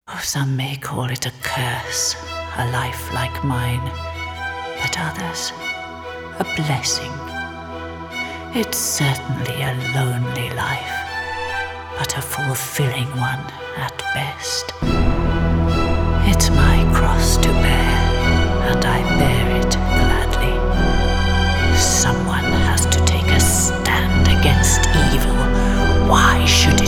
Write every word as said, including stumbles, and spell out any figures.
Oh, some may call it a curse, a life like mine, but others, a blessing. It's certainly a lonely life, but a fulfilling one at best. It's my cross to bear, and I bear it gladly. Someone has to take a stand against evil. Why should